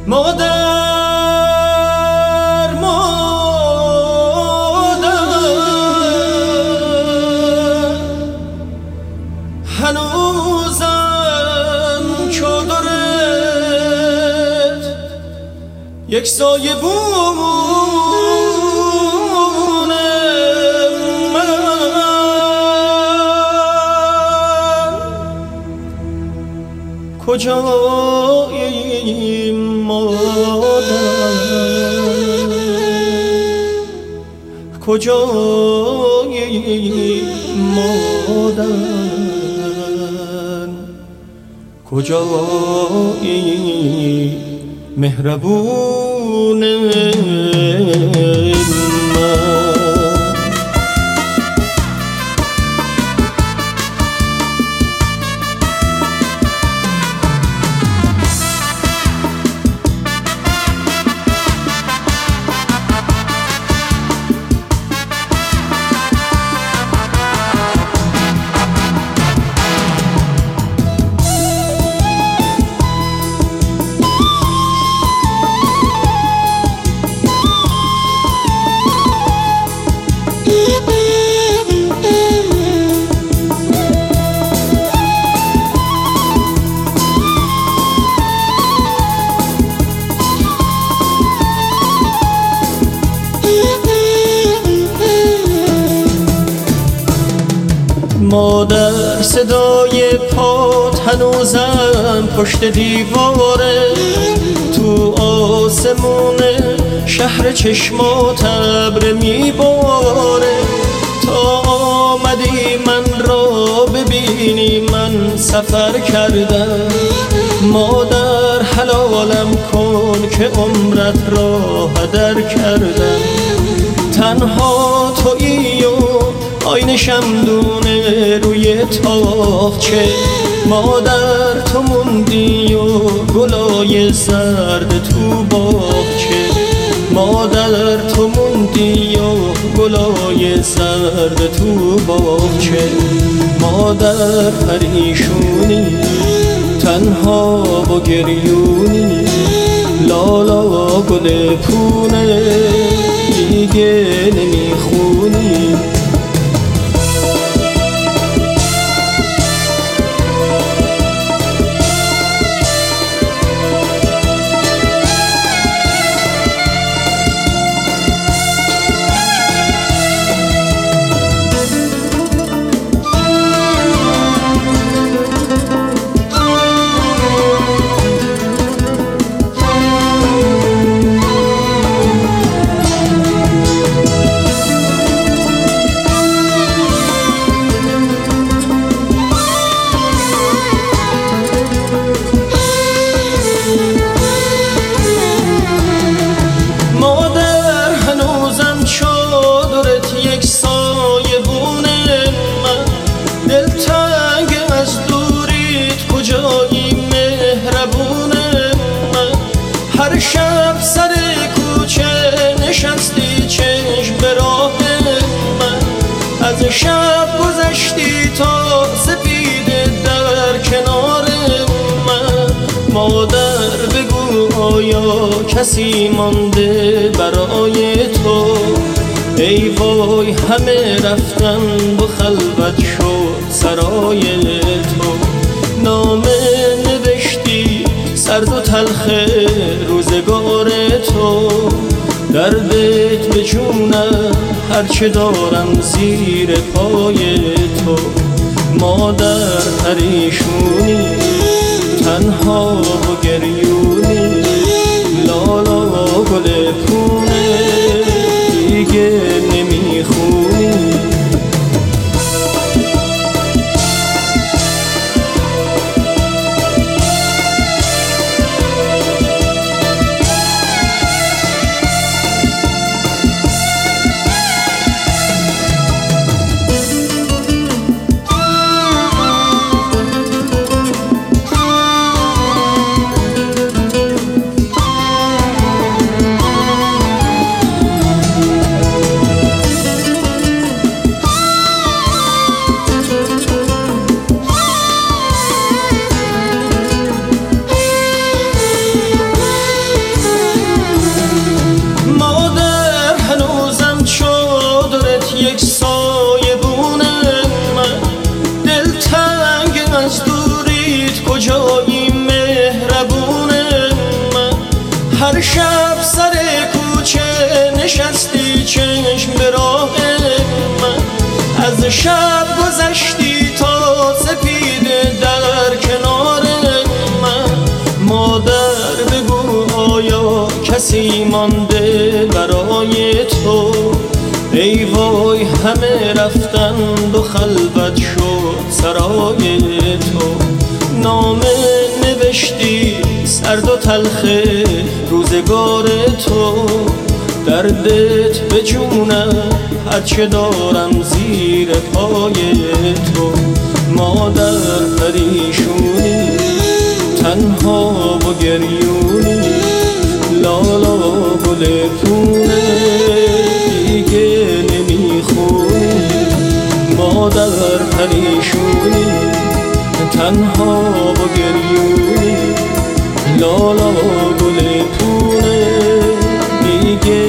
مادر هنوزم چادرت یک سایه بونه من کجایی مادر کجایی مادر کجایی مهربون مادر صدای پات هنوزم پشت دیواره، تو آسمون شهر چشمات ابر میباره. تا آمدی من را ببینی من سفر کردم، مادر حلالم کن که عمرت را هدر کردم. تنها تویی و آینه شمدونه روی تاقچه، مادر تو موندی و گلای زرد تو باغچه. مادر تو موندی و گلای زرد تو باغچه. مادر پریشونی تنها با گریونی، لالا گل پونه دیگه نمیخونی. هر شب سر کوچه نشستی چشم به راه من، از شب گذشتی تا سپید در کنار من. مادر بگو آیا کسی مانده برای تو؟ ای وای همه رفتن و خلوت شد سرای تو. نامه نوشتی سرد و تلخ روزگار تو، دردت به جونم هرچه دارم زیر پای تو. مادر پریشونی تنها و گریونی، لالا گل پونه دیگه نمیخونی. شب سر کوچه نشستی چشم به راه من، از شب گذشتی تا سپید در کنار من. مادر بگو آیا کسی مانده برای تو؟ ای وای همه رفتند و خلوت شد سرای تو. نامه نوشتی سرد و تلخ روزگار تو، دردت به جونم هرچه دارم زیر پای تو. مادر پریشونی تنها و گریونی، لالا گل پونه دیگه نمیخونی. مادر پریشونی تنها و گریونی، لالا گل پونه دیگه